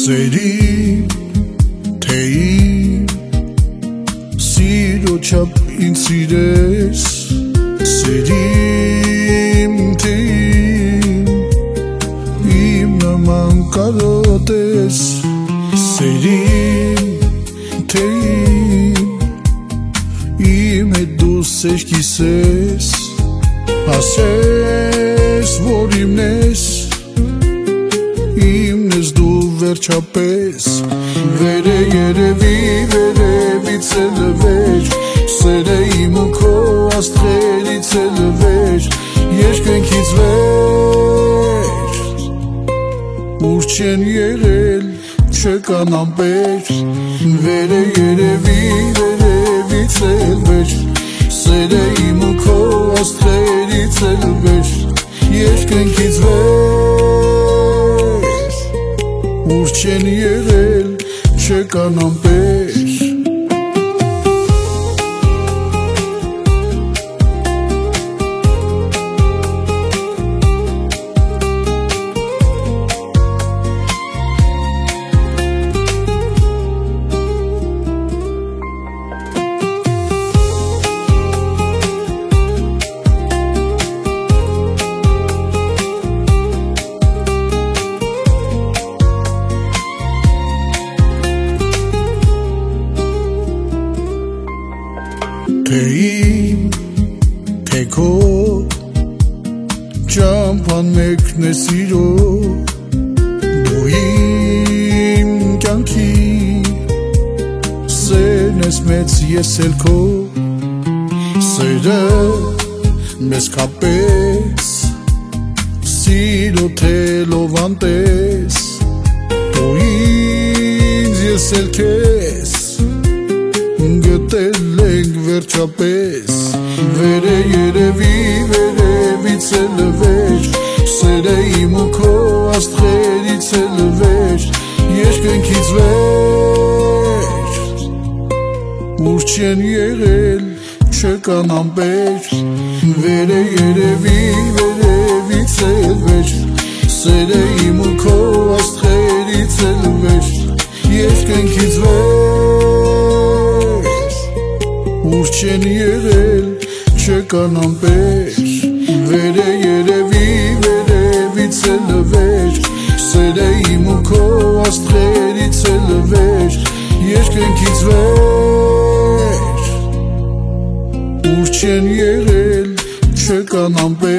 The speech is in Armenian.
Սերի թեի սիրո չափ ինձ սիրես Սերիմ թեի իմ նման կարոտես Սերիմ թեի իմ հետ դու սեր կիսես Ասես որ իմն ես Իմն ես դու վերջապես Վեր է երևի վերևից է լվեր Սեր է իմ ու քո աստղերից է լվեր Երկնքից վեր Ուր չեն եղել չկան ամպեր Վեր է երևի վերևից է լվեր Սեր է իմ ու քո աստղերից է լվեր Երկնքից վեր Ուր չեն եղել չկան ամպեր Թե իմ, թե քո Ճամփան մեկն է սիրո Դու իմ կյանքի Սերն ես մեծ ես էլ քո Սերը մեզ կապեց Սիրո թելով անտես Դու ինձ ես էլ քեզ Գտել ենք վերջապես Վեր է երևի վերևից է լվեր Սեր է իմ ու քո աստղերից է լվեր Երկնքից վեր Ուր չեն եղել չկան ամպեր Վեր է երևի վերևից է լվեր Սեր է իմ ու քո աստղերից է լվեր Երկնքից վեր Ուր չեն եղել չկան ամպեր Վեր է երևի վերևից է լվեր Սեր է իմ ու քո աստղերից է լվեր Երկնքից վեր Ուր չեն եղել չկան ամպեր